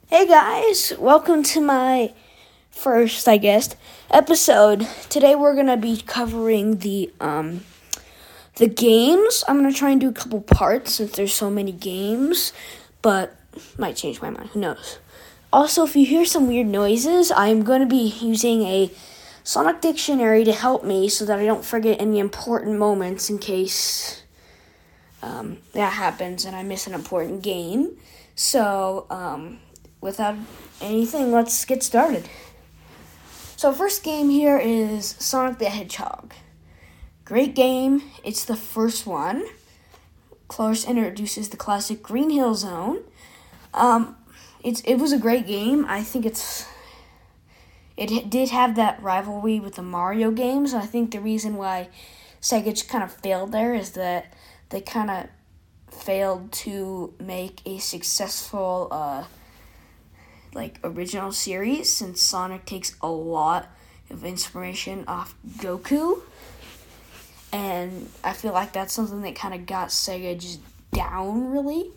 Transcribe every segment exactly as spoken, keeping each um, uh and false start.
Hey guys, welcome to my first, I guess, episode. Today we're gonna be covering the um the games. I'm gonna try and do a couple parts since there's so many games, but might change my mind. Who knows? Also, if you hear some weird noises, I'm gonna be using a Sonic Dictionary to help me so that I don't forget any important moments in case um, that happens and I miss an important game. So, um. Without anything, let's get started. So first game here is Sonic the Hedgehog. Great game. It's the first one. Of course, introduces the classic Green Hill Zone. Um, it's it was a great game. I think it's it did have that rivalry with the Mario games. I think the reason why Sega just kind of failed there is that they kind of failed to make a successful uh like original series, since Sonic takes a lot of inspiration off Goku, and I feel like that's something that kind of got Sega just down really.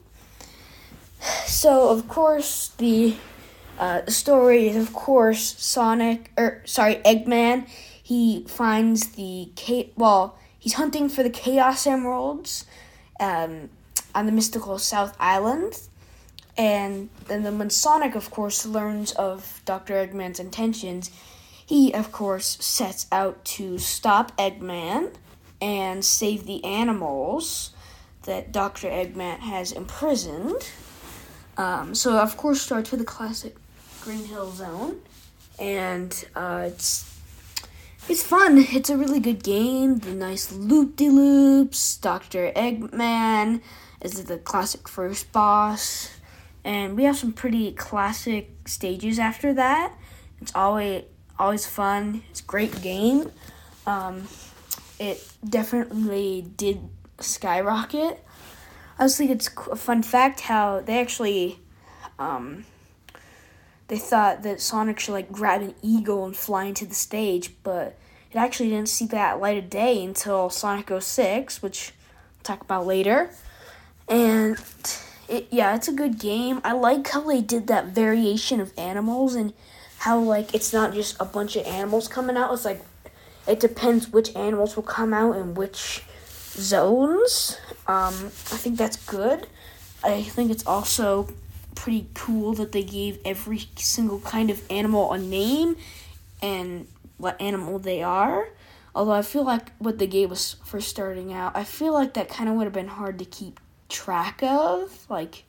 So of course the uh, story is of course Sonic or sorry Eggman. He finds the K- well he's hunting for the Chaos Emeralds um, on the mystical South Island. And then when Sonic, of course, learns of Doctor Eggman's intentions, he, of course, sets out to stop Eggman and save the animals that Doctor Eggman has imprisoned. Um, so, of course, starts with the classic Green Hill Zone. And uh, it's it's fun. It's a really good game. The nice loop-de-loops. Doctor Eggman is the classic first boss. And we have some pretty classic stages after that. It's always always fun. It's a great game. Um, it definitely did skyrocket. I just think it's a fun fact how they actually, um, they thought that Sonic should like grab an eagle and fly into the stage, but it actually didn't see that light of day until Sonic oh six, which I'll talk about later. And It, yeah, it's a good game. I like how they did that variation of animals and how, like, it's not just a bunch of animals coming out. It's, like, it depends which animals will come out in which zones. Um, I think that's good. I think it's also pretty cool that they gave every single kind of animal a name and what animal they are. Although I feel like what they gave us for starting out, I feel like that kind of would have been hard to keep track of, like,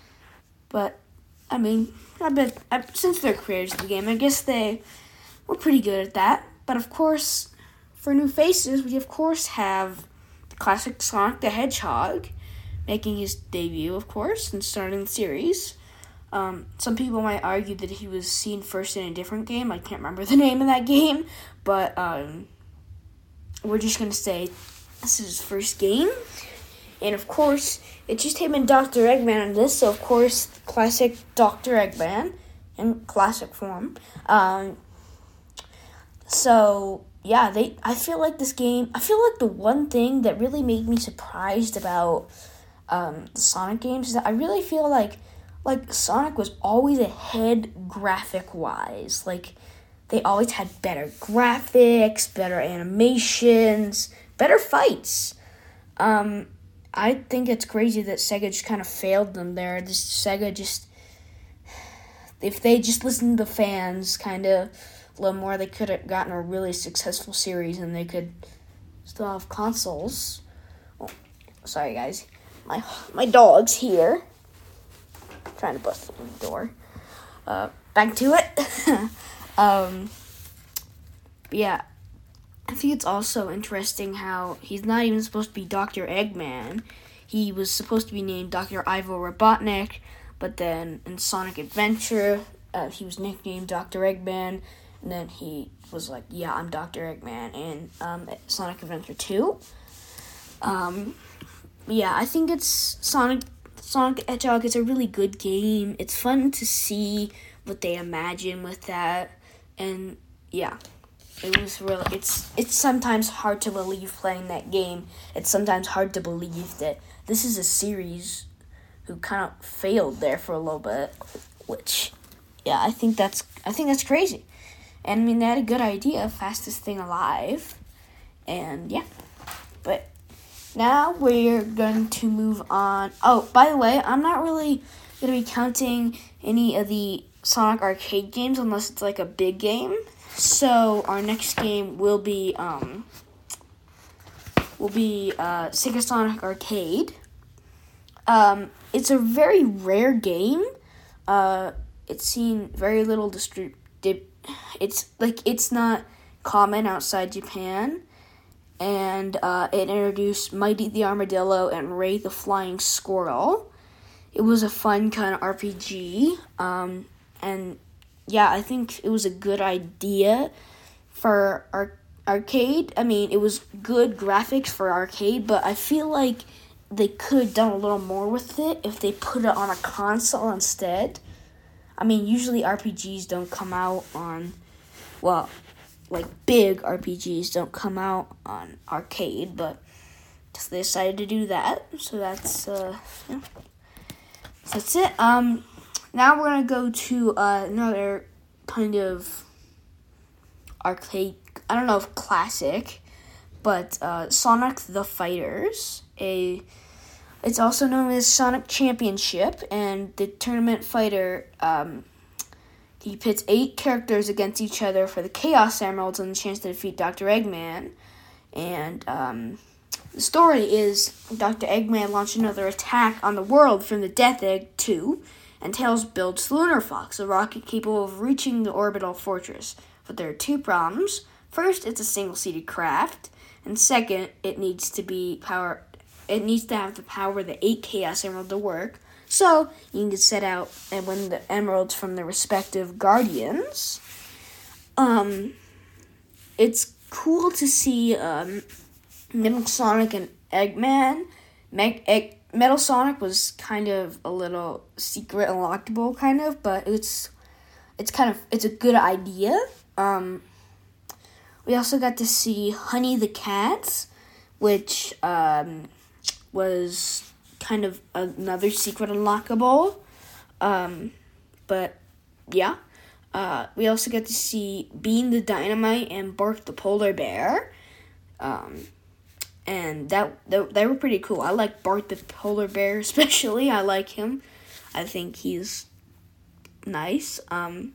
but I mean, I bet I, since they're creators of the game, I guess they were pretty good at that. But of course, for new faces, we of course have the classic Sonic the Hedgehog making his debut, of course, and starting the series. Um, some people might argue that he was seen first in a different game. I can't remember the name of that game, but um, we're just gonna say this is his first game. And, of course, it's just him and Doctor Eggman in this. So, of course, classic Doctor Eggman in classic form. Um, so, yeah, they. I feel like this game... I feel like the one thing that really made me surprised about um, the Sonic games is that I really feel like, like Sonic was always ahead graphic-wise. Like, they always had better graphics, better animations, better fights. Um... I think it's crazy that Sega just kind of failed them there. This Sega just, if they just listened to the fans kind of a little more, they could have gotten a really successful series and they could still have consoles. Oh, sorry guys, my my dog's here, trying to bust through the door. Uh, back to it. um, yeah. I think it's also interesting how he's not even supposed to be Doctor Eggman. He was supposed to be named Doctor Ivo Robotnik, but then in Sonic Adventure, uh, he was nicknamed Doctor Eggman, and then he was like, yeah, I'm Doctor Eggman in um, Sonic Adventure two. Um, yeah, I think it's Sonic, Sonic the Hedgehog is a really good game. It's fun to see what they imagine with that, and yeah. It was really, it's it's sometimes hard to believe playing that game. It's sometimes hard to believe that this is a series who kind of failed there for a little bit, which yeah, I think that's I think that's crazy. And I mean, they had a good idea, fastest thing alive, and yeah. But now we're going to move on. Oh, by the way, I'm not really going to be counting any of the Sonic arcade games unless it's like a big game. So our next game will be um will be uh, Sega Sonic Arcade. Um, it's a very rare game. Uh, it's seen very little distri- di- It's like it's not common outside Japan, and uh, it introduced Mighty the Armadillo and Ray the Flying Squirrel. It was a fun kind of R P G, um, and yeah, I think it was a good idea for ar- arcade. I mean, it was good graphics for arcade, but I feel like they could have done a little more with it if they put it on a console instead. I mean, usually R P Gs don't come out on, well, like big R P Gs don't come out on arcade, but they decided to do that. So that's uh, yeah. So that's it. Um, now we're gonna go to uh, another kind of arcade. I don't know if classic, but uh, Sonic the Fighters. A It's also known as Sonic Championship, and the tournament fighter, um, he pits eight characters against each other for the Chaos Emeralds and the chance to defeat Doctor Eggman. And um, the story is Doctor Eggman launched another attack on the world from the Death Egg two, and Tails builds the Lunar Fox, a rocket capable of reaching the orbital fortress. But there are two problems. First, it's a single-seated craft, and second, it needs to be power. It needs to have the power of the eight Chaos Emerald to work. So you can set out and win the emeralds from the respective guardians. Um, it's cool to see um, Metal Sonic and Eggman. Meg- Egg- Metal Sonic was kind of a little secret unlockable, kind of, but it's it's kind of it's a good idea. Um, we also got to see Honey the Cat, which um, was kind of another secret unlockable. Um, but yeah, uh, we also got to see Bean the Dynamite and Bark the Polar Bear. Um, and that, that they were pretty cool. I like Bart the Polar Bear especially. I like him. I think he's nice. Um,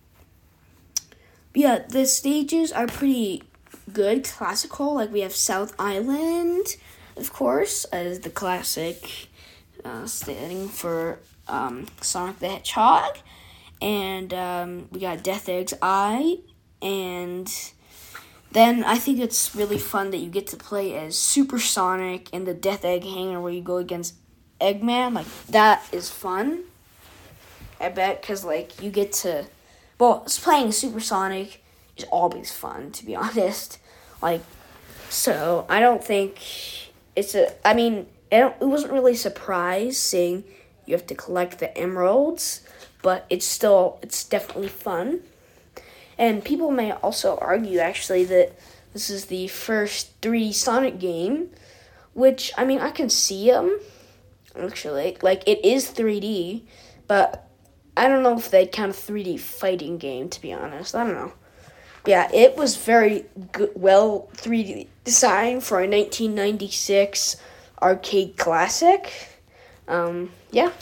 but yeah, the stages are pretty good, classical. Like we have South Island, of course, as the classic uh, standing for um, Sonic the Hedgehog. And um, we got Death Egg's Eye, and then I think it's really fun that you get to play as Super Sonic in the Death Egg Hangar where you go against Eggman. Like, that is fun, I bet, because, like, you get to... Well, playing Super Sonic is always fun, to be honest. Like, so I don't think it's a... I mean, it, it wasn't really a surprise seeing you have to collect the emeralds, but it's still, it's definitely fun. And people may also argue, actually, that this is the first three D Sonic game, which, I mean, I can see them, actually. Like, it is three D, but I don't know if they'd count a three D fighting game, to be honest. I don't know. But yeah, it was very good, well three D designed for a nineteen ninety-six arcade classic. Um, yeah.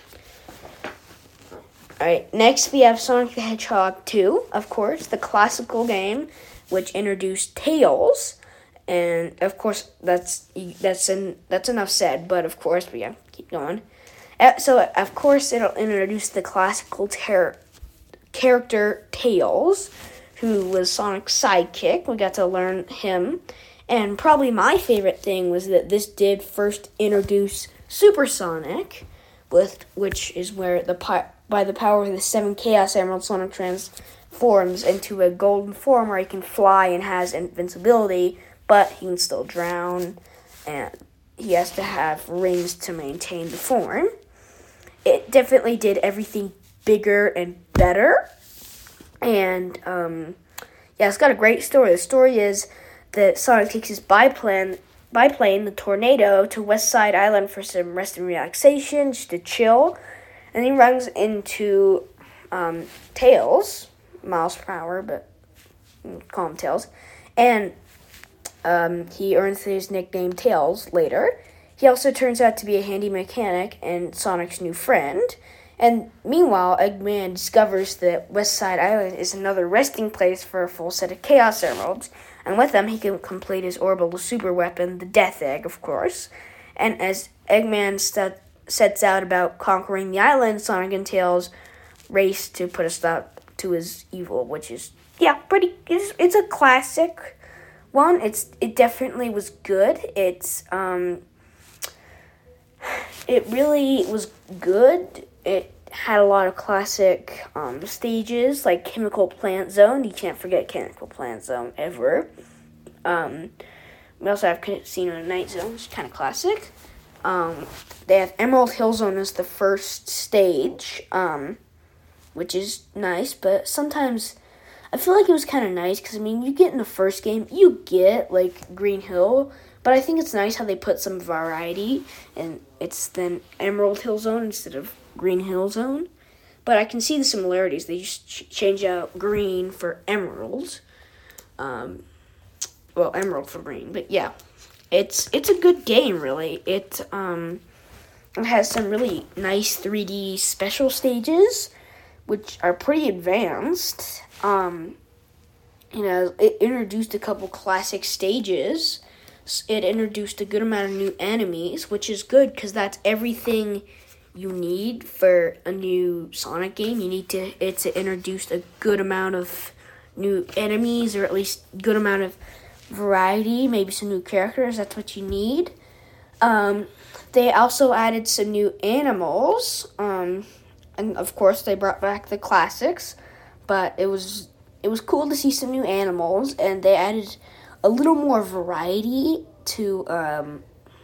Alright, next we have Sonic the Hedgehog two, of course, the classical game, which introduced Tails, and of course, that's that's an, that's enough said, but of course, but yeah, keep going. Uh, so, of course, it'll introduce the classical ter- character Tails, who was Sonic's sidekick. We got to learn him, and probably my favorite thing was that this did first introduce Super Sonic, with which is where the pi- by the power of the seven Chaos Emeralds, Sonic transforms into a golden form where he can fly and has invincibility, but he can still drown, and he has to have rings to maintain the form. It definitely did everything bigger and better, and um, yeah, it's got a great story. The story is that Sonic takes his biplane, biplane, the Tornado, to West Side Island for some rest and relaxation, just to chill. And he runs into um, Tails, Miles Prower, but call him Tails, and um, he earns his nickname Tails later. He also turns out to be a handy mechanic and Sonic's new friend. And meanwhile, Eggman discovers that West Side Island is another resting place for a full set of Chaos Emeralds. And with them, he can complete his orbital super weapon, the Death Egg, of course. And as Eggman st- sets out about conquering the island, Sonic and Tails race to put a stop to his evil, which is, yeah, pretty, it's, it's a classic one. It's It definitely was good. It's, um... It really was good. It had a lot of classic um, stages, like Chemical Plant Zone. You can't forget Chemical Plant Zone ever. Um, we also have Casino Night Zone, which is kind of classic. Um, they have Emerald Hill Zone as the first stage, um, which is nice, but sometimes I feel like it was kind of nice because, I mean, you get in the first game, you get, like, Green Hill, but I think it's nice how they put some variety, and it's then Emerald Hill Zone instead of Green Hill Zone. But I can see the similarities. They just ch- change out green for emerald. Um, well, emerald for green. But yeah, it's it's a good game, really. It um it has some really nice three D special stages, which are pretty advanced. Um, you know, it introduced a couple classic stages. It introduced a good amount of new enemies, which is good because that's everything you need for a new Sonic game. You need to it to introduce a good amount of new enemies, or at least good amount of variety, maybe some new characters. That's what you need. Um, they also added some new animals, um, and of course they brought back the classics. But it was it was cool to see some new animals, and they added a little more variety to um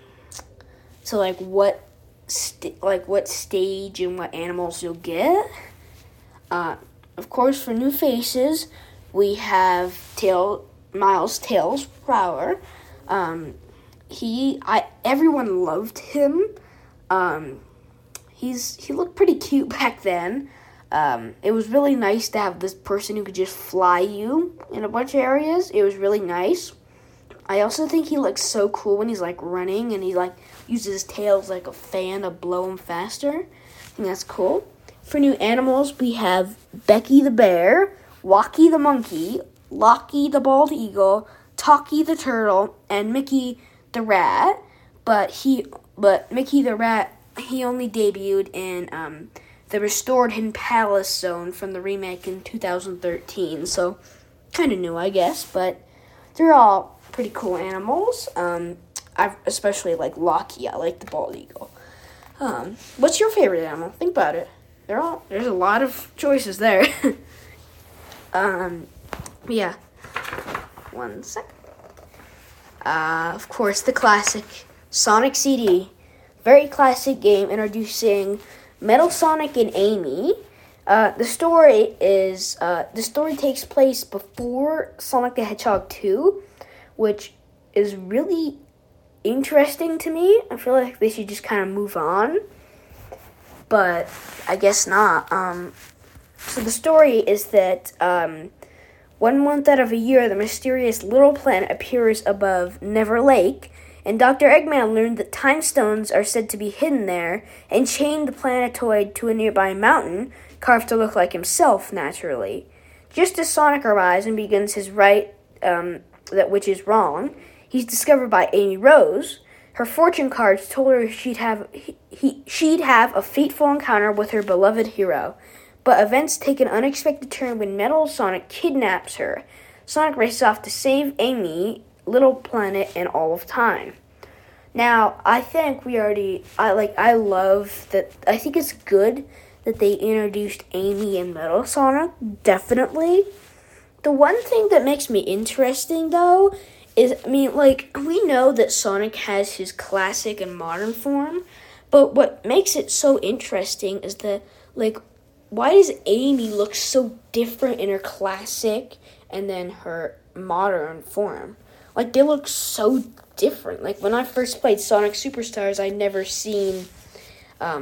to like what st- like what stage and what animals you'll get. Uh, of course, for new faces, we have Tail Miles Tails Prower. Um, he I everyone loved him. Um, he's he looked pretty cute back then. Um, it was really nice to have this person who could just fly you in a bunch of areas. It was really nice. I also think he looks so cool when he's, like, running and he, like, uses his tail as, like, a fan to blow him faster. I think that's cool. For new animals, we have Becky the bear, Walkie the monkey, Lockie the bald eagle, Talkie the turtle, and Mickey the rat. But he, but Mickey the rat, he only debuted in, um... the restored Hidden Palace Zone from the remake in two thousand thirteen, so kind of new, I guess, but they're all pretty cool animals. Um, I especially like Lockie. I like the bald eagle. Um, what's your favorite animal? Think about it. They're all there's a lot of choices there. um, yeah. One sec. Uh, of course, the classic Sonic C D, very classic game introducing Metal Sonic and Amy. Uh, the story is uh, the story takes place before Sonic the Hedgehog two, which is really interesting to me. I feel like they should just kind of move on, but I guess not. Um, so the story is that um, one month out of a year, the mysterious little planet appears above Never Lake. And Doctor Eggman learned that time stones are said to be hidden there and chained the planetoid to a nearby mountain, carved to look like himself, naturally. Just as Sonic arrives and begins his right, um, that which is wrong, he's discovered by Amy Rose. Her fortune cards told her she'd have he, he, she'd have a fateful encounter with her beloved hero. But events take an unexpected turn when Metal Sonic kidnaps her. Sonic races off to save Amy, Little Planet, and all of time. Now, I think we already, I like, I love that, I think it's good that they introduced Amy and Metal Sonic, definitely. The one thing that makes me interesting, though, is, I mean, like, we know that Sonic has his classic and modern form, but what makes it so interesting is that, like, why does Amy look so different in her classic and then her modern form? Like, they look so different. Like, when I first played Sonic Superstars, I'd never seen um,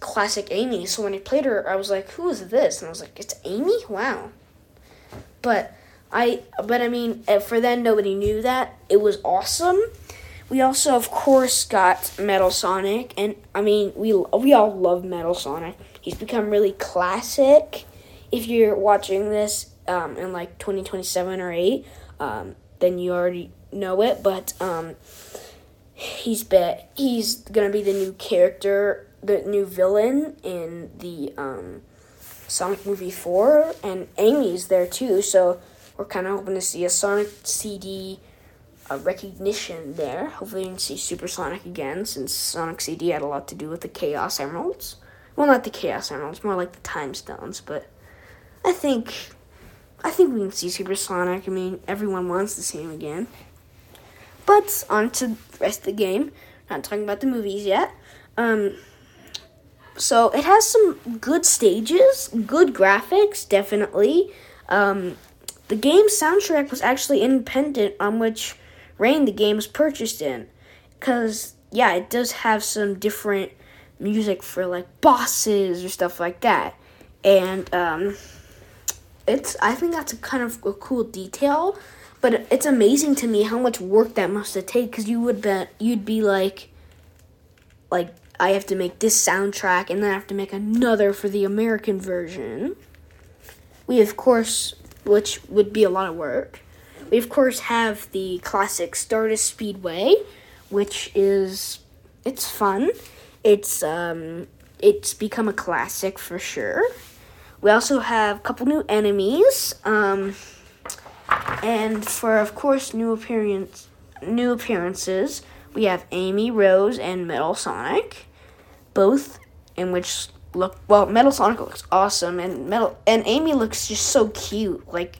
classic Amy. So when I played her, I was like, who is this? And I was like, it's Amy? Wow. But I, but I mean, for then, nobody knew that. It was awesome. We also, of course, got Metal Sonic. And, I mean, we we all love Metal Sonic. He's become really classic. If you're watching this um, in, like, twenty twenty-seven or eight, um, then you already know it. But um, he's, be- he's going to be the new character, the new villain in the um, Sonic Movie four, and Amy's there too, so we're kind of hoping to see a Sonic C D uh, recognition there. Hopefully we can see Super Sonic again, since Sonic C D had a lot to do with the Chaos Emeralds. Well, not the Chaos Emeralds, more like the Time Stones, but I think, I think we can see Super Sonic. I mean, everyone wants to see him again. But on to the rest of the game. Not talking about the movies yet. Um... So it has some good stages, good graphics, definitely. Um, the game's soundtrack was actually independent on which reign the game was purchased in. Because, yeah, it does have some different music for, like, bosses or stuff like that. And um, it's I think that's a kind of a cool detail. But it's amazing to me how much work that must have taken. Because you would bet, you'd be like, like, I have to make this soundtrack, and then I have to make another for the American version. We, of course, which would be a lot of work, we, of course, have the classic Stardust Speedway, which is, it's fun. It's, um, it's become a classic for sure. We also have a couple new enemies, um, and for, of course, new appearance, new appearances, we have Amy, Rose, and Metal Sonic, both in which look, well, Metal Sonic looks awesome, and Metal and Amy looks just so cute. Like,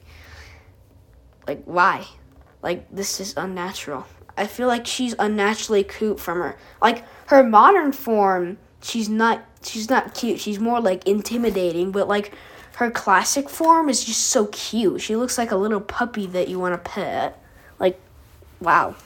like why? Like, this is unnatural. I feel like she's unnaturally cute from her. Like, her modern form, she's not, she's not cute. She's more, like, intimidating, but, like, her classic form is just so cute. She looks like a little puppy that you want to pet. Like, wow.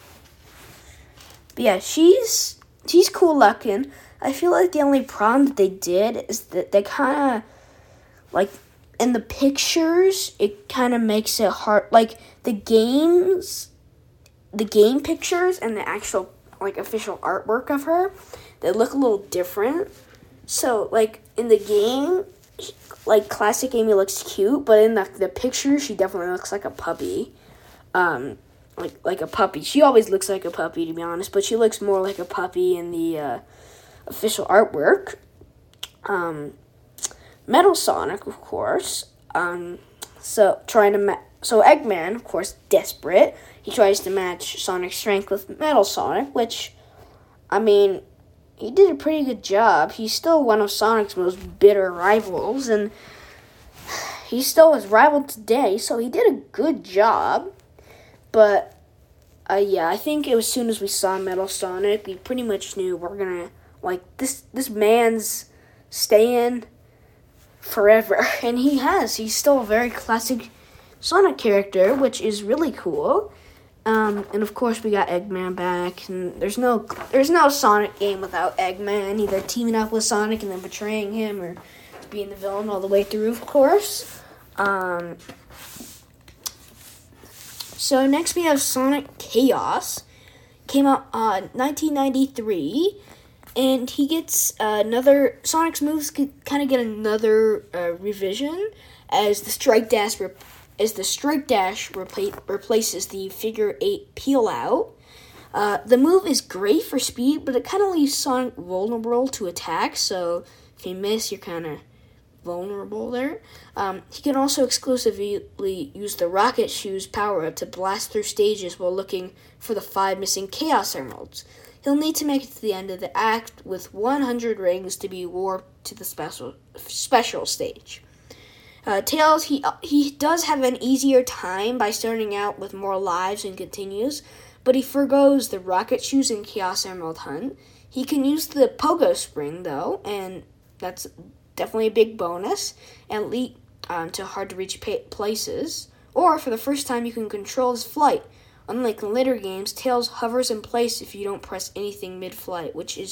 But yeah, she's she's cool looking. I feel like the only problem that they did is that they kind of, like, in the pictures, it kind of makes it hard. Like, the games, the game pictures and the actual, like, official artwork of her, they look a little different. So, like, in the game, like, classic Amy looks cute, but in the, the picture, she definitely looks like a puppy. Um... Like like a puppy. She always looks like a puppy, to be honest, but she looks more like a puppy in the uh, official artwork. Um, Metal Sonic, of course. Um, so trying to ma- so Eggman, of course, desperate. He tries to match Sonic's strength with Metal Sonic, which, I mean, he did a pretty good job. He's still one of Sonic's most bitter rivals, and he's still his rival today. So he did a good job. But, uh, yeah, I think it was as soon as we saw Metal Sonic, we pretty much knew we're gonna, like, this this man's staying forever. And he has. He's still a very classic Sonic character, which is really cool. Um, and, of course, we got Eggman back. And there's no there's no Sonic game without Eggman, either teaming up with Sonic and then betraying him or being the villain all the way through, of course. Um... So next we have Sonic Chaos. Came out uh, nineteen ninety-three, and he gets uh, another. Sonic's moves kind of get another uh, revision as the Strike Dash rep- as the Strike Dash repla- replaces the Figure Eight Peel Out. Uh, the move is great for speed, but it kind of leaves Sonic vulnerable to attacks. So if you miss, you're kind of vulnerable there. Um, he can also exclusively use the Rocket Shoes power-up to blast through stages while looking for the five missing Chaos Emeralds. He'll need to make it to the end of the act with one hundred rings to be warped to the special special stage. Uh, Tails, he he does have an easier time by starting out with more lives and continues, but he forgoes the Rocket Shoes and Chaos Emerald Hunt. He can use the Pogo Spring, though, and that's definitely a big bonus, and leap um, to hard-to-reach pa- places. Or, for the first time, you can control his flight. Unlike in later games, Tails hovers in place if you don't press anything mid-flight, which is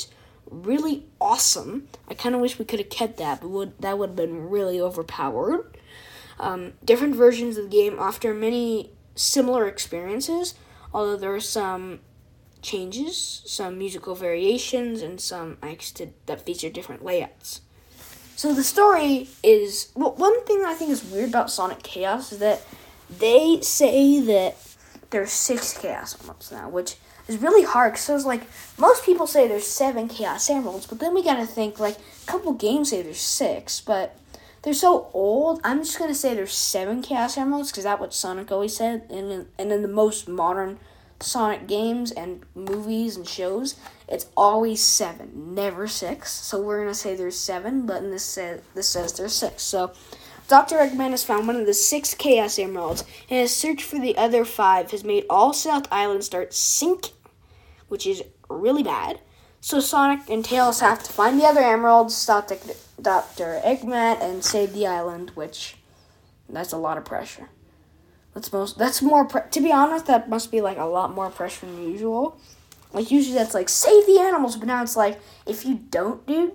really awesome. I kind of wish we could have kept that, but would, that would have been really overpowered. Um, different versions of the game offer many similar experiences, although there are some changes, some musical variations, and some acts to, that feature different layouts. So the story is, well, one thing I think is weird about Sonic Chaos is that they say that there's six Chaos Emeralds now, which is really hard, because it's like, most people say there's seven Chaos Emeralds, but then we gotta think, like, a couple games say there's six, but they're so old, I'm just gonna say there's seven Chaos Emeralds, because that's what Sonic always said, and in, and in the most modern Sonic games and movies and shows, it's always seven, never six. So we're gonna say there's seven, but in this says this says there's six. So Doctor Eggman has found one of the six Chaos Emeralds, and his search for the other five has made all South Island start sinking, which is really bad. So Sonic and Tails have to find the other emeralds, stop Doctor Eggman, and save the island, which that's a lot of pressure. That's most. That's more. Pre- to be honest, that must be like a lot more pressure than usual. Like usually that's like save the animals, but now it's like if you don't, dude,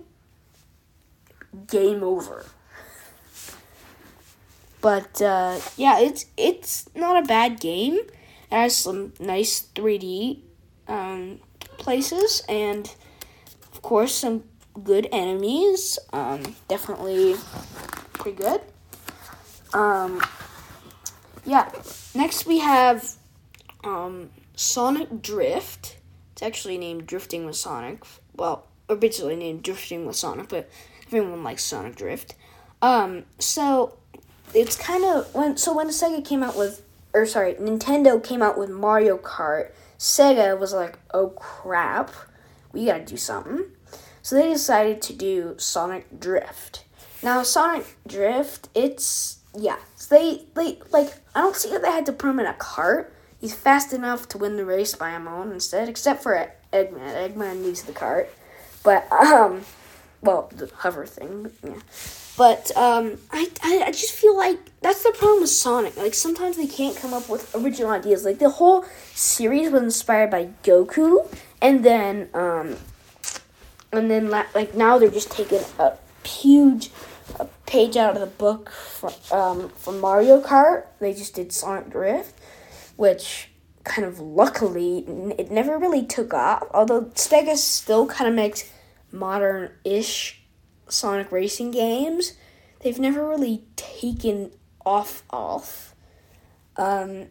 game over. But uh, yeah, it's it's not a bad game. It has some nice three D um, places and of course some good enemies. Um, definitely pretty good. Um. Yeah, next we have um, Sonic Drift. It's actually named Drifting with Sonic. Well, originally named Drifting with Sonic, but everyone likes Sonic Drift. Um, so, it's kind of, when so when Sega came out with, or sorry, Nintendo came out with Mario Kart, Sega was like, oh crap, we gotta do something. So they decided to do Sonic Drift. Now, Sonic Drift, it's, yeah, so they, they, like, I don't see how they had to put him in a cart. He's fast enough to win the race by him own instead, except for Eggman. Eggman needs the cart. But, um, well, the hover thing, yeah. But, um, I, I, I just feel like that's the problem with Sonic. Like, sometimes they can't come up with original ideas. Like, the whole series was inspired by Goku, and then, um, and then, like, now they're just taking a huge a page out of the book from, um, from Mario Kart. They just did Sonic Drift, which kind of luckily, it never really took off. Although Sega still kind of makes modern-ish Sonic racing games, they've never really taken off off. Um,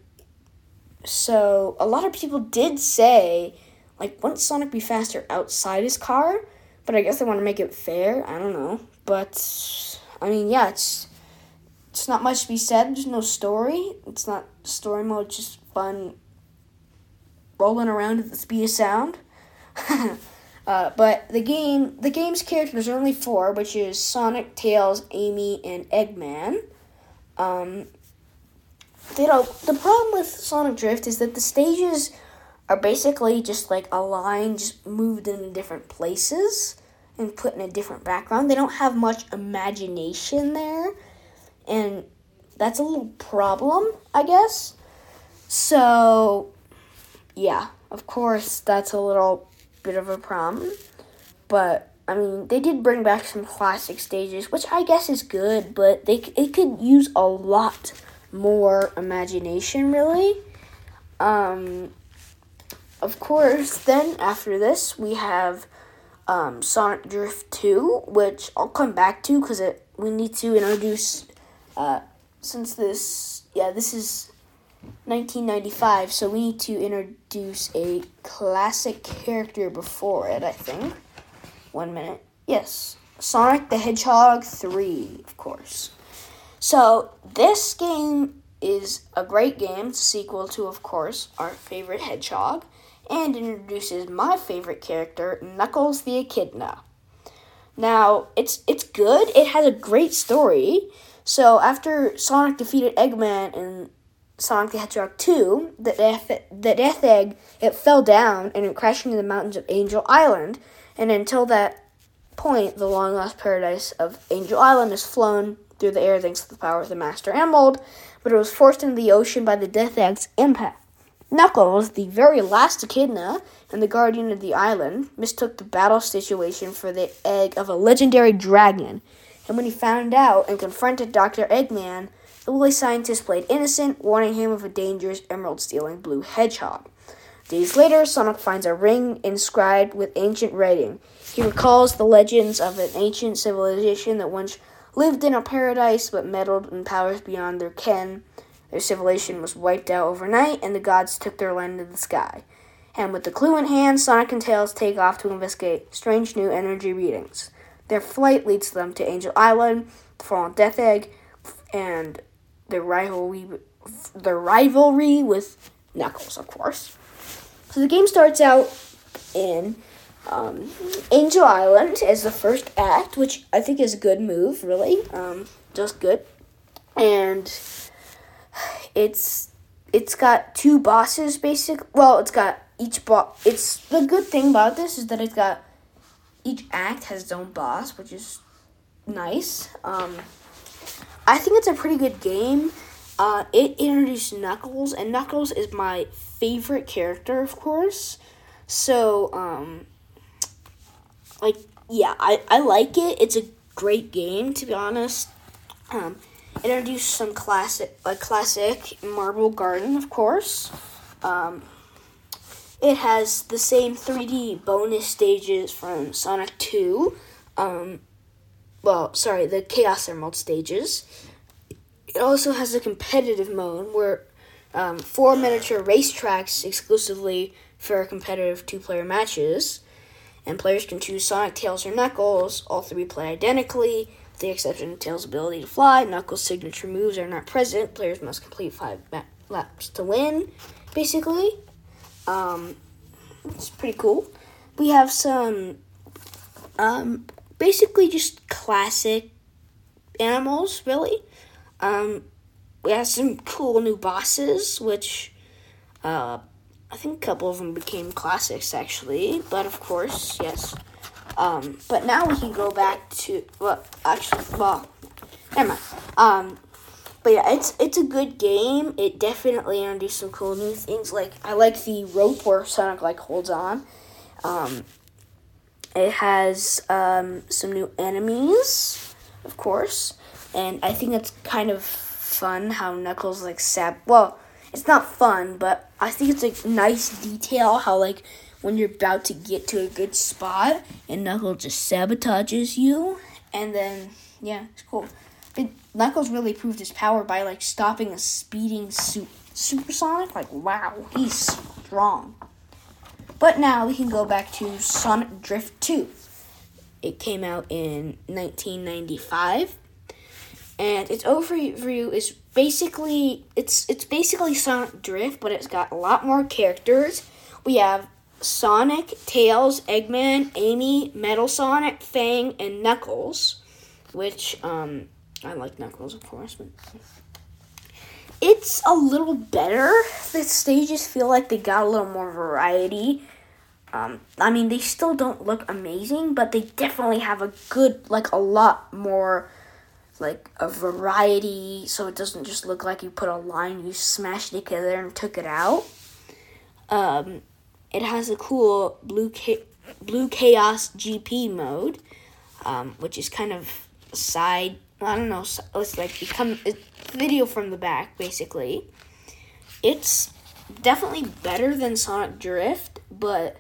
so a lot of people did say, like, wouldn't Sonic be faster outside his car? But I guess they want to make it fair. I don't know. But, I mean, yeah, it's it's not much to be said. There's no story. It's not story mode, just fun rolling around at the speed of sound. uh, but the game, the game's characters are only four, which is Sonic, Tails, Amy, and Eggman. Um, you know, the problem with Sonic Drift is that the stages are basically just like a line just moved in different places and put in a different background. They don't have much imagination there, and that's a little problem, I guess. So, yeah, of course, that's a little bit of a problem, but, I mean, they did bring back some classic stages, which I guess is good, but they it could use a lot more imagination, really. Um, of course, then, after this, we have Um, Sonic Drift two, which I'll come back to because it we need to introduce, uh, since this, yeah, this is nineteen ninety-five, so we need to introduce a classic character before it, I think. One minute. Yes, Sonic the Hedgehog three, of course. So, this game is a great game. It's a sequel to, of course, our favorite Hedgehog, and introduces my favorite character, Knuckles the Echidna. Now, it's it's good. It has a great story. So, after Sonic defeated Eggman in Sonic the Hedgehog two, the Death, the Death Egg, it fell down and it crashed into the mountains of Angel Island. And until that point, the long-lost paradise of Angel Island is flown through the air thanks to the power of the Master Emerald, but it was forced into the ocean by the Death Egg's impact. Knuckles, the very last Echidna and the guardian of the island, mistook the battle situation for the egg of a legendary dragon. And when he found out and confronted Doctor Eggman, the woolly scientist played innocent, warning him of a dangerous emerald-stealing blue hedgehog. Days later, Sonic finds a ring inscribed with ancient writing. He recalls the legends of an ancient civilization that once lived in a paradise but meddled in powers beyond their ken. Their civilization was wiped out overnight, and the gods took their land to the sky. And with the clue in hand, Sonic and Tails take off to investigate strange new energy readings. Their flight leads them to Angel Island, the Fallen Death Egg, and their rivalry, their rivalry with Knuckles, of course. So the game starts out in um, Angel Island as the first act, which I think is a good move, really. Um, just good. And it's it's got two bosses, basic. Well, it's got each boss. It's the good thing about this is that it's got each act has its own boss, which is nice. Um, I think it's a pretty good game. Uh, it introduced Knuckles, and Knuckles is my favorite character, of course. So, um, like, yeah, I, I like it. It's a great game, to be honest. Um, it introduced some classic, like classic Marble Garden, of course. Um, it has the same three D bonus stages from Sonic two. Um, well, sorry, the Chaos Emerald stages. It also has a competitive mode where um, four miniature racetracks exclusively for competitive two-player matches, and players can choose Sonic, Tails, or Knuckles. All three play identically, with the exception of Tails' ability to fly. Knuckles' signature moves are not present. Players must complete five ma- laps to win, basically. Um, it's pretty cool. We have some, um, basically just classic animals, really. Um, we have some cool new bosses, which, uh, I think a couple of them became classics, actually, but of course, yes. Um, but now we can go back to, well, actually, well, never mind. Um, but yeah, it's, it's a good game. It definitely introduced some cool new things, like, I like the rope where Sonic, like, holds on. Um, it has, um, some new enemies, of course. And I think it's kind of fun how Knuckles, like, sab... Well, it's not fun, but I think it's a nice detail how, like, when you're about to get to a good spot, and Knuckles just sabotages you. And then, yeah, it's cool. But Knuckles really proved his power by, like, stopping a speeding su- Supersonic. Like, wow, he's strong. But now we can go back to Sonic Drift two. It came out in nineteen ninety-five. And its overview is basically it's it's basically Sonic Drift, but it's got a lot more characters. We have Sonic, Tails, Eggman, Amy, Metal Sonic, Fang, and Knuckles. Which um I like Knuckles, of course, but it's a little better. The stages feel like they got a little more variety. Um, I mean, they still don't look amazing, but they definitely have a good, like, a lot more, like, a variety, so it doesn't just look like you put a line, you smashed it together and took it out. Um, it has a cool Blue Cha- Blue Chaos G P mode, um, which is kind of side, I don't know, it's like become a video from the back, basically. It's definitely better than Sonic Drift, but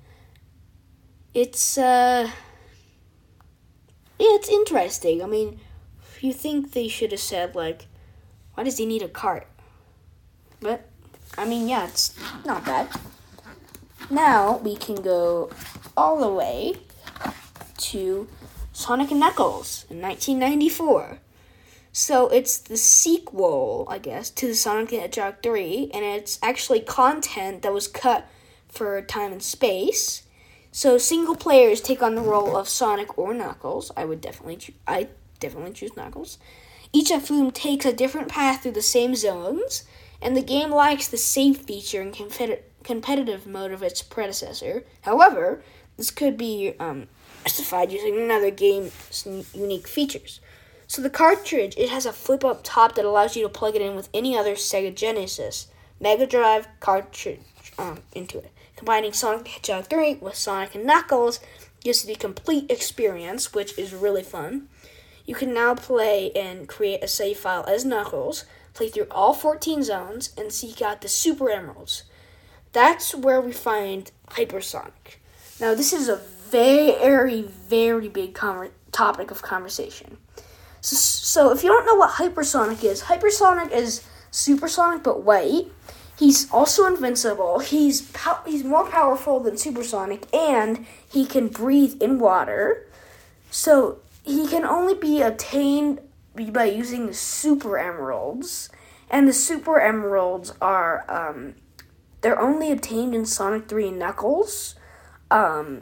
it's, uh, yeah, it's interesting. I mean, you think they should have said, like, why does he need a cart? But, I mean, yeah, it's not bad. Now, we can go all the way to Sonic and Knuckles in nineteen ninety-four. So, it's the sequel, I guess, to the Sonic the Hedgehog three, and it's actually content that was cut for time and space. So, single players take on the role of Sonic or Knuckles. I would definitely choose, I definitely choose Knuckles. Each of whom takes a different path through the same zones, and the game lacks the save feature and competi- competitive mode of its predecessor. However, this could be um, justified using another game's unique features. So the cartridge, it has a flip-up top that allows you to plug it in with any other Sega Genesis Mega Drive cartridge um, into it. Combining Sonic the Hedgehog three with Sonic and Knuckles gives the complete experience, which is really fun. You can now play and create a save file as Knuckles, play through all fourteen zones, and seek out the Super Emeralds. That's where we find Hypersonic. Now, this is a very, very big com- topic of conversation. So, so, if you don't know what Hypersonic is, Hypersonic is Supersonic but white. He's also invincible. He's pow- he's more powerful than Supersonic, and he can breathe in water. So, he can only be obtained by using the Super Emeralds. And the Super Emeralds are, um, they're only obtained in Sonic three and Knuckles. Um,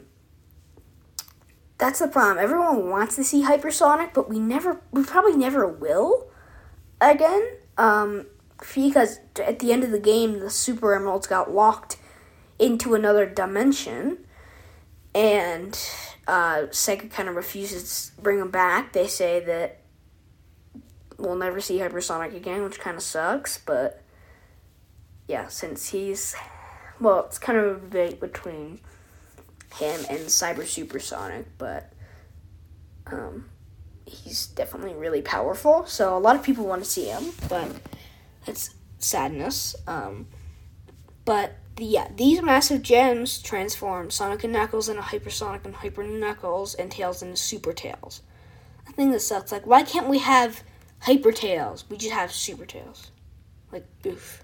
that's the problem. Everyone wants to see Hypersonic, but we never, we probably never will again. Um, because at the end of the game, the Super Emeralds got locked into another dimension. And uh, Sega kind of refuses to bring them back. They say that we'll never see Hypersonic again, which kind of sucks. But yeah, since he's, well, it's kind of a debate between him and Cyber Supersonic, but um, he's definitely really powerful. So a lot of people want to see him, but it's sadness. Um, but the, yeah, these massive gems transform Sonic and Knuckles into Hypersonic and Hyper Knuckles and Tails into Super Tails. I think that sucks. Like, why can't we have Hyper Tails? We just have Super Tails. Like, oof.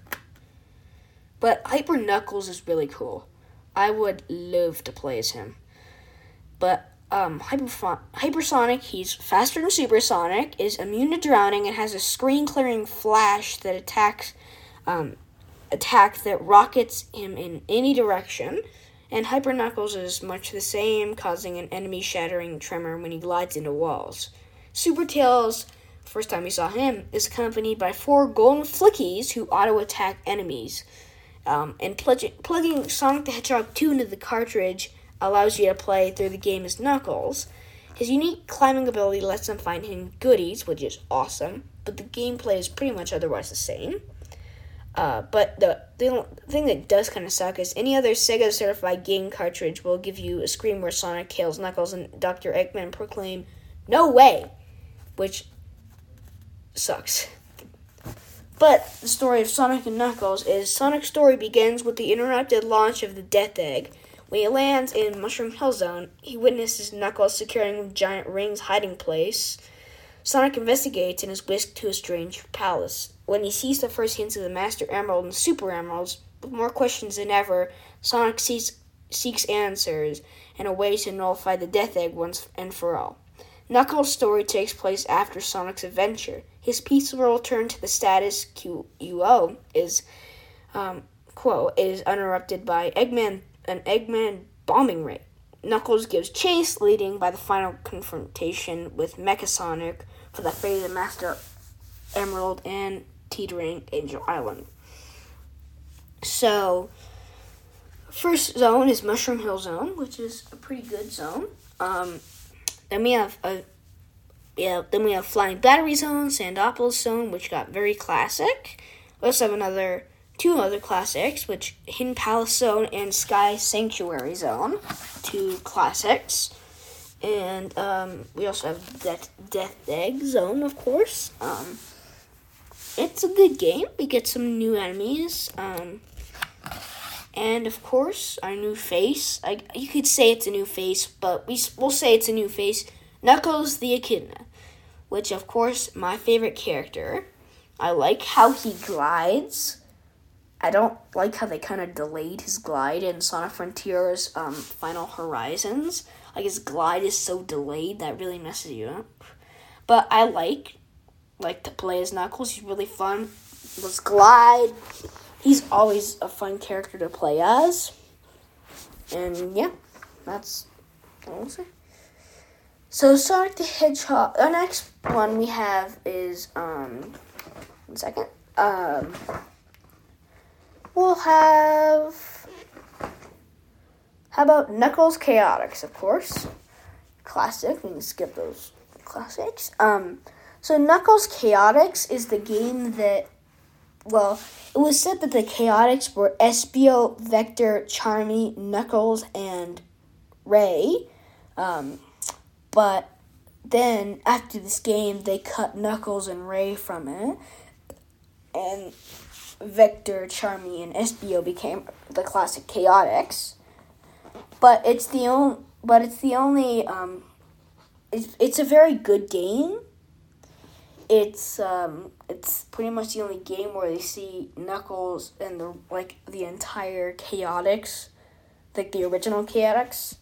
But Hyper Knuckles is really cool. I would love to play as him. But um, Hyper- Hypersonic, he's faster than Supersonic, is immune to drowning, and has a screen-clearing flash that attacks um, attack that rockets him in any direction. And Hyper Knuckles is much the same, causing an enemy-shattering tremor when he glides into walls. Super Tails, first time we saw him, is accompanied by four golden flickies who auto-attack enemies. Um, and plug- plugging Sonic the Hedgehog two into the cartridge allows you to play through the game as Knuckles. His unique climbing ability lets him find hidden goodies, which is awesome, but the gameplay is pretty much otherwise the same. Uh, but the, the thing that does kind of suck is any other Sega-certified game cartridge will give you a screen where Sonic, Tails, Knuckles, and Doctor Eggman proclaim, "No way!" which sucks. But the story of Sonic and Knuckles is Sonic's story begins with the interrupted launch of the Death Egg. When he lands in Mushroom Hill Zone, he witnesses Knuckles securing the giant ring's hiding place. Sonic investigates and is whisked to a strange palace. When he sees the first hints of the Master Emerald and Super Emeralds, with more questions than ever, Sonic seeks, seeks answers and a way to nullify the Death Egg once and for all. Knuckles' story takes place after Sonic's adventure. His peaceful return to the status quo is, um, quo is interrupted by Eggman, an Eggman bombing raid. Knuckles gives chase, leading by the final confrontation with Mechasonic for the fate of the Master Emerald and teetering Angel Island. So, first zone is Mushroom Hill Zone, which is a pretty good zone. Um, then we have a yeah. Then we have Flying Battery Zone, Sandopolis Zone, which got very classic. We also have another two other classics, which Hidden Palace Zone and Sky Sanctuary Zone, two classics. And um, we also have Death, Death Egg Zone, of course. Um, it's a good game. We get some new enemies. Um, and, of course, our new face. I, you could say it's a new face, but we, we'll say it's a new face. Knuckles the Echidna, which, of course, my favorite character. I like how he glides. I don't like how they kind of delayed his glide in Sonic Frontier's um, Final Horizons. Like, his glide is so delayed that really messes you up. But I like like to play as Knuckles. He's really fun. Let's glide. He's always a fun character to play as. And yeah, that's all I'll say. So Sonic the Hedgehog. The next one we have is um. One second. Um. We'll have. How about Knuckles Chaotix, of course. Classic. We can skip those classics. Um, so Knuckles Chaotix is the game that well, it was said that the Chaotix were Espio, Vector, Charmy, Knuckles, and Ray. Um, but then, after this game, they cut Knuckles and Ray from it. And Vector, Charmy, and Espio became the classic Chaotix. But it's the only, but it's the only, um, it's, it's a very good game. It's um it's pretty much the only game where they see Knuckles and the like the entire Chaotix, like the original Chaotix,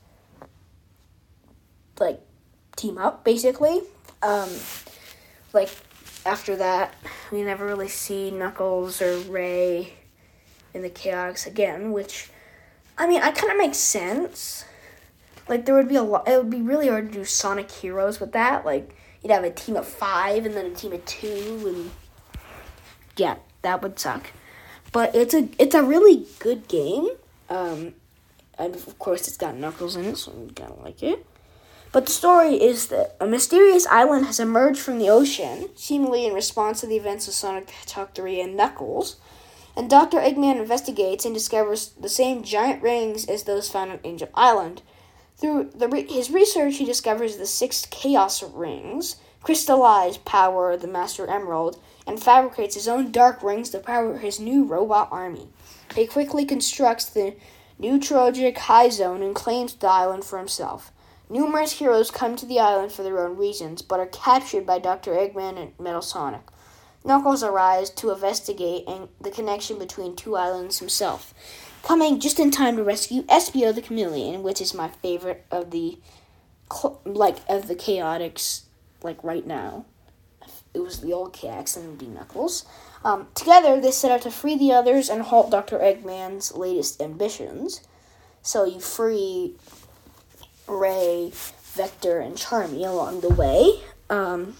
like team up basically. Um, like after that, we never really see Knuckles or Ray in the Chaotix again, which I mean, I kind of makes sense. Like there would be a lot. It would be really hard to do Sonic Heroes with that, like. You'd have a team of five and then a team of two, and yeah, that would suck. But it's a it's a really good game. Um, and of course, it's got Knuckles in it, so I'm gonna like it. But the story is that a mysterious island has emerged from the ocean, seemingly in response to the events of Sonic the Hedgehog three and Knuckles. And Doctor Eggman investigates and discovers the same giant rings as those found on Angel Island. Through the re- his research, he discovers the six Chaos Rings, crystallize power the Master Emerald, and fabricates his own Dark Rings to power his new robot army. He quickly constructs the Neutrogic High Zone and claims the island for himself. Numerous heroes come to the island for their own reasons, but are captured by Doctor Eggman and Metal Sonic. Knuckles arrives to investigate and the connection between two islands himself, coming just in time to rescue Espio the Chameleon, which is my favorite of the, like, of the Chaotix, like, right now. It was the old Chaotix and it would be Knuckles. Um, together, they set out to free the others and halt Doctor Eggman's latest ambitions. So you free Ray, Vector, and Charmy along the way. Um...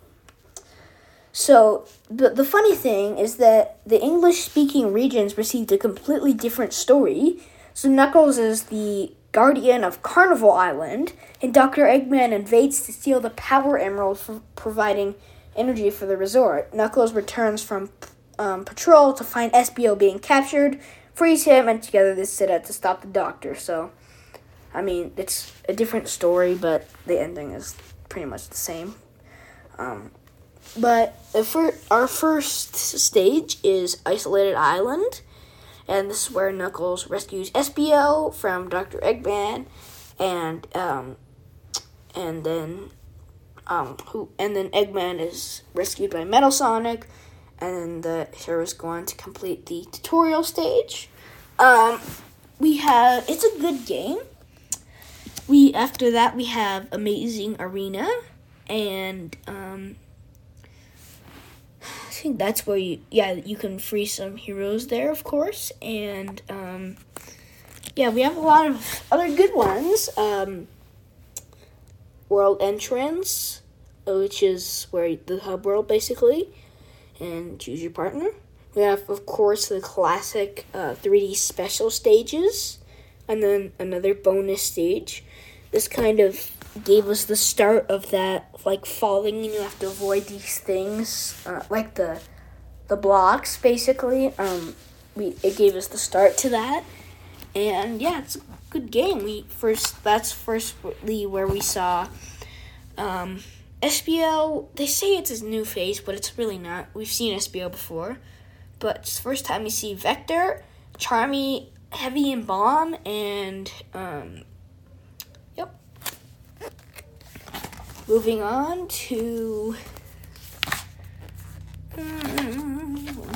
So, the, the funny thing is that the English-speaking regions received a completely different story. So, Knuckles is the guardian of Carnival Island, and Doctor Eggman invades to steal the Power Emerald for providing energy for the resort. Knuckles returns from um, patrol to find Espio being captured, frees him, and together they set out to stop the Doctor. So, I mean, it's a different story, but the ending is pretty much the same. Um... But the fir- our first stage is Isolated Island, and this is where Knuckles rescues Espio from Doctor Eggman, and um, and then um, who and then Eggman is rescued by Metal Sonic, and then the heroes go on to complete the tutorial stage. Um, we have it's a good game. We after that we have Amazing Arena, and um. I think that's where you, yeah, you can free some heroes there, of course, and, um, yeah, we have a lot of other good ones. Um, World Entrance, which is where the hub world, basically, and choose your partner. We have, of course, the classic uh, three D special stages, and then another bonus stage. This kind of gave us the start of that, like, falling and you have to avoid these things, uh, like the the blocks, basically. Um, we it gave us the start to that, and yeah, it's a good game. We first that's firstly where we saw um, Espio. They say it's his new face, but it's really not. We've seen Espio before, but it's the first time we see Vector, Charmy, Heavy, and Bomb, and um. Moving on to hmm,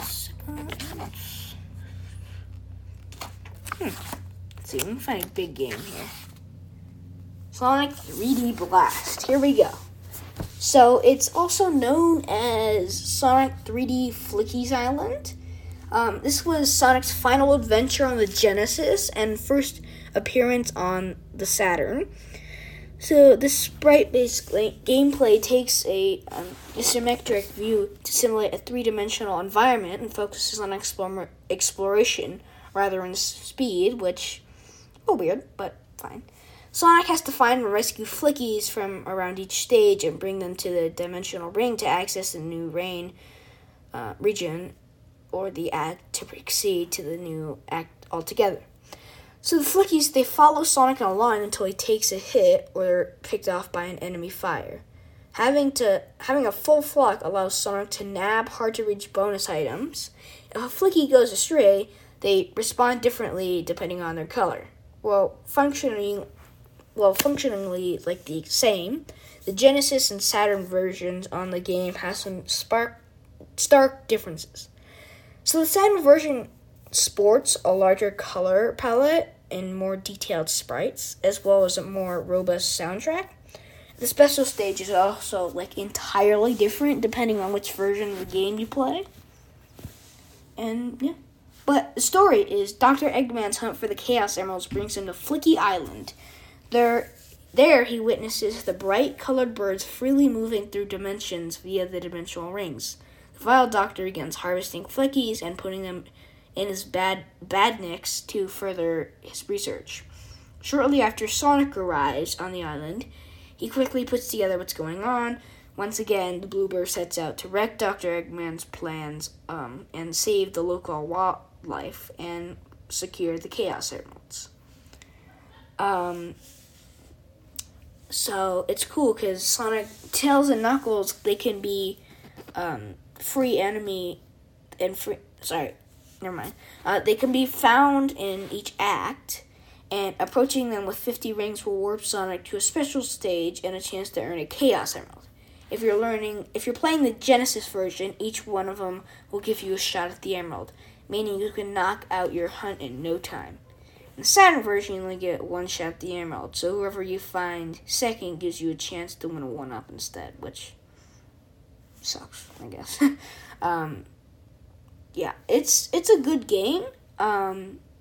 let's see, let me find a big game here. Sonic three D Blast. Here we go. So it's also known as Sonic three D Flicky's Island. Um, this was Sonic's final adventure on the Genesis and first appearance on the Saturn. So this sprite-based gameplay takes a um, isometric view to simulate a three-dimensional environment and focuses on explore- exploration rather than speed, which oh weird, but fine. Sonic has to find and rescue Flickies from around each stage and bring them to the dimensional ring to access the new rain uh, region, or the act to proceed to the new act altogether. So the Flickies, they follow Sonic in a line until he takes a hit or they're picked off by an enemy fire. Having to having a full flock allows Sonic to nab hard-to-reach bonus items. If a Flickie goes astray, they respond differently depending on their color. Well, functioning, well, functionally like the same, the Genesis and Saturn versions on the game have some spark, stark differences. So the Saturn version sports a larger color palette and more detailed sprites, as well as a more robust soundtrack. The special stage is also like entirely different depending on which version of the game you play. And yeah. But the story is Doctor Eggman's hunt for the Chaos Emeralds brings him to Flicky Island. There, there he witnesses the bright-colored birds freely moving through dimensions via the dimensional rings. The Vile Doctor begins harvesting Flickies and putting them in his bad badniks to further his research. Shortly after Sonic arrives on the island, he quickly puts together what's going on. Once again, the Bluebird sets out to wreck Doctor Eggman's plans um, and save the local wildlife and secure the Chaos Emeralds. Um, so it's cool because Sonic, Tails, and Knuckles, they can be um, free enemy and free. Sorry. Never mind. Uh, they can be found in each act, and approaching them with fifty rings will warp Sonic to a special stage and a chance to earn a Chaos Emerald. If you're learning, if you're playing the Genesis version, each one of them will give you a shot at the Emerald, meaning you can knock out your hunt in no time. In the Saturn version, you only get one shot at the Emerald, so whoever you find second gives you a chance to win a one-up instead, which sucks, I guess. um... Yeah, it's it's a good game. Um,